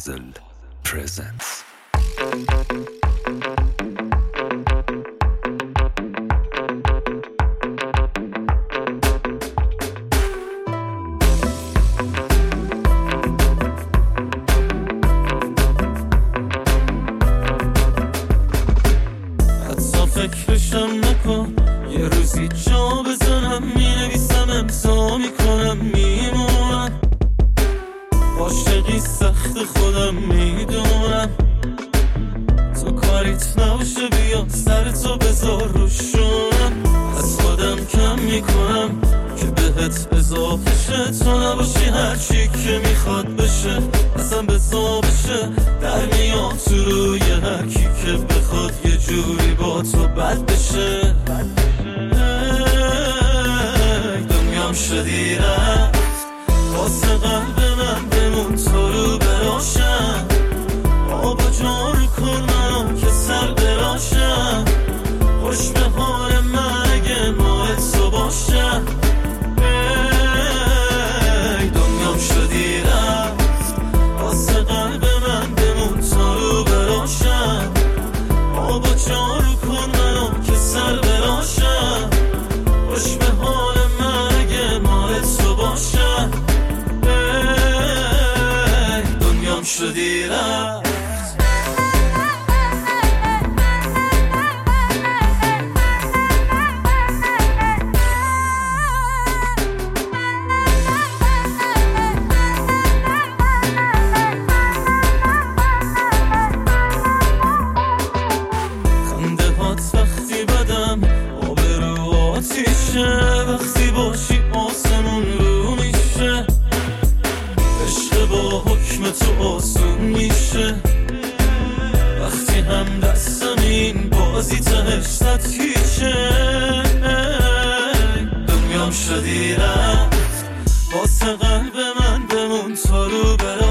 Puzzle presents. حتی فکرشم نکن، یه روزی جا بزنم، مینویسم امضا میکنم، میمونم عاشقی سخت خودم میدونم. تو کاریت نباشه بیا سرتو بذار روشونم، از خودم کم میکنم که بهت اضافه شه. تو نباشی هرچی که میخواد بشه، اصلا بزا بشه، در میام تو روی هرکی که بخواد یه جوری با تو بد بشه. دنیام شدی رفت، واسه قلب من بمون تو رو براشم. آبا جارو کن منو که سر براشم، خوش به حال من اگه ماه تو باشم. دنیام شدی رفت، واسه قلب من بمون تو رو براشم. آبا جارو کن منو که سر براشم، خوش به حال من اگه ماه تو باشم. دنیام شدی رفت. وقتی بدم آبرو آتیشه، وقتی باشی آسمون رو میشه، عشق با حکم تو آسون میشه. وقتی هم دستم این بازی تهش صد هیچه. دنیام شدی رفت، واسه قلب من بمون تو رو برم.